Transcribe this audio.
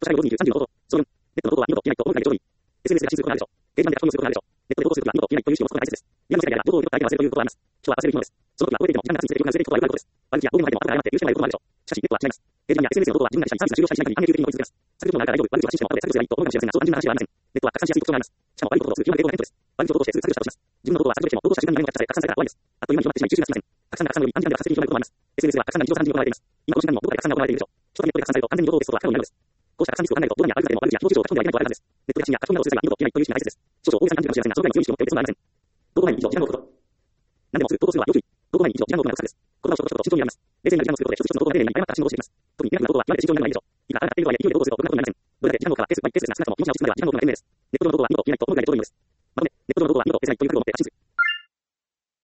社会の50、30の報道。総論。ネットの報道は二度と消えないと、本来でちょうどいい。SNS で発信することがあるでしょう。ゲームで発信することがあるでしょう。ネットで報道することは二度と消えないという主張を持つことが大切です。今の世界では、情報を二度と相手に忘れるということはあります。人は忘れるものです。その時は覚えていても、時間が経つにつれて記憶が薄れていくことはよくあることです。悪口や大声の相手も後から謝って許してもらえることもあるでしょう。しかし、ネットは違います。ページ版や SNS の報道は自分がしたり、サービスが終了したりしない限り安定的に追い続けます。削除があるから大丈夫。悪口を発信しても後で削除すればいいと思うかもしれませんが、そう単純な話ではありません。ネットは拡散しやすい特徴があります。しかも悪いことをする基本的な抵抗がネットです。悪口を投稿してすぐ削除したとします。自分の報道は削除しても、投稿した瞬間に目のがされ、拡散されたら終わりです。あっという間に広まってしまい吸収がつきません。拡散が拡散より短時間で発生的に広まることもあります。SNS では拡散が日常茶飯事に行われています。今この瞬間にもどこかで拡散が行われているでしょう。首都圏ネットで拡散されると完全に報道を消すことが不可能になるのです。こうした拡散リスクを考えると、どんなに悪口でも悪口や誹謗中傷を書き込んではいけないとあるはずです。ネットで発信や書き込みなどをすれば二度と消えないという意識が大切です。少々大げさに感じるかもしれませんが、そのぐらいの強い意識を持っている必要がありません。投稿前に以上、時間のこと。何でもすぐ投稿するのは要注意。投稿前に以上、時間のことが得策です。言葉をちょこちょこと慎重に選びます。冷静になる時間を作ることで、一つ一つの投稿が丁寧に誤った発信をしていきます。特に明確なことは極めて慎重になるのがいいでしょう。いくらあなたが勝手にとはいえ、勢いで投稿すると、こんなことになりません。どれだけ時間のことがペース、バイペースで雑なことも気にしない時間では時間のことが丁寧です。ネット上の投稿は二度と